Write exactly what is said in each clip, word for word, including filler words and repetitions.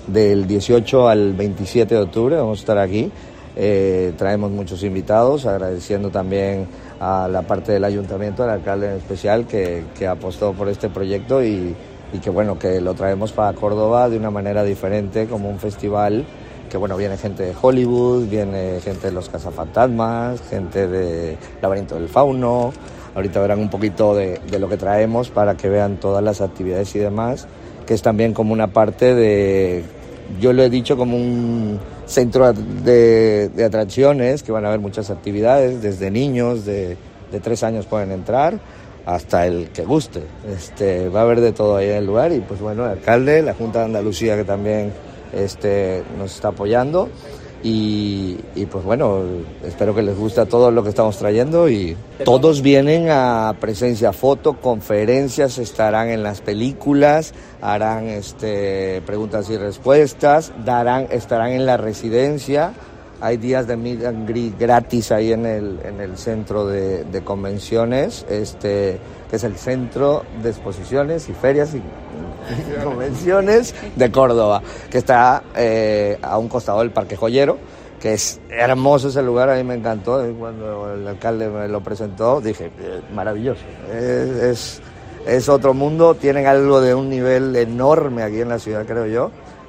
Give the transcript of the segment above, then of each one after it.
del dieciocho al veintisiete de octubre, vamos a estar aquí. Eh, traemos muchos invitados, agradeciendo también a la parte del ayuntamiento, al alcalde en especial, que, que apostó por este proyecto y, y que bueno, que lo traemos para Córdoba de una manera diferente, como un festival que bueno, viene gente de Hollywood, viene gente de Los Cazafantasmas, gente de Laberinto del Fauno. Ahorita verán un poquito de, de lo que traemos para que vean todas las actividades y demás, que es también como una parte de, yo lo he dicho, como un centro de, de atracciones, que van a haber muchas actividades, desde niños de, de tres años pueden entrar hasta el que guste. Este, va a haber de todo ahí en el lugar y pues bueno, el alcalde, la Junta de Andalucía que también este, nos está apoyando y, y pues bueno, espero que les guste todo lo que estamos trayendo y todos vienen a presencia foto, conferencias, estarán en las películas, harán este, preguntas y respuestas, darán, estarán en la residencia. Hay días de meet and greet gratis ahí en el, en el centro de, de convenciones, este, que es el Centro de Exposiciones y Ferias y, y Convenciones de Córdoba, que está eh, a un costado del Parque Joyero, que es hermoso ese lugar, a mí me encantó. Cuando el alcalde me lo presentó, dije, eh, maravilloso, es, es, es otro mundo, tienen algo de un nivel enorme aquí en la ciudad, creo yo,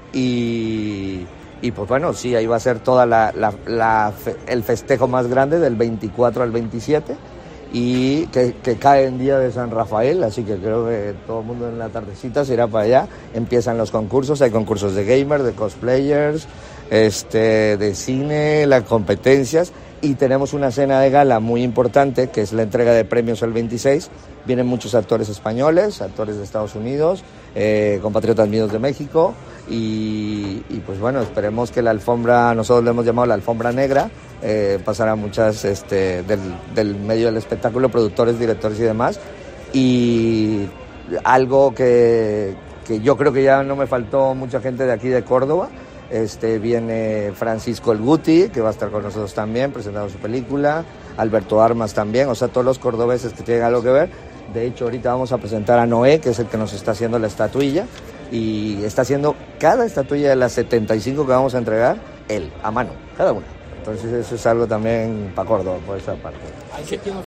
y... Y pues bueno, sí, ahí va a ser toda la, la, la el festejo más grande del veinticuatro al veintisiete y que, que cae en día de San Rafael, así que creo que todo el mundo en la tardecita se irá para allá. Empiezan los concursos, hay concursos de gamers, de cosplayers, este, de cine, las competencias y tenemos una cena de gala muy importante que es la entrega de premios el veintiséis. Vienen muchos actores españoles, actores de Estados Unidos, eh, compatriotas míos de México y, y pues bueno, esperemos que la alfombra, nosotros le hemos llamado la alfombra negra, eh, pasará muchas este, del, del medio del espectáculo, productores, directores y demás. Y algo que, que yo creo que ya no me faltó mucha gente de aquí de Córdoba. Este, viene Francisco El Guti, que va a estar con nosotros también, presentando su película, Alberto Armas también, o sea, todos los cordobeses que tienen algo que ver. De hecho, ahorita vamos a presentar a Noé, que es el que nos está haciendo la estatuilla, y está haciendo cada estatuilla de las setenta y cinco que vamos a entregar, él, a mano, cada una. Entonces eso es algo también para Córdoba, por esa parte.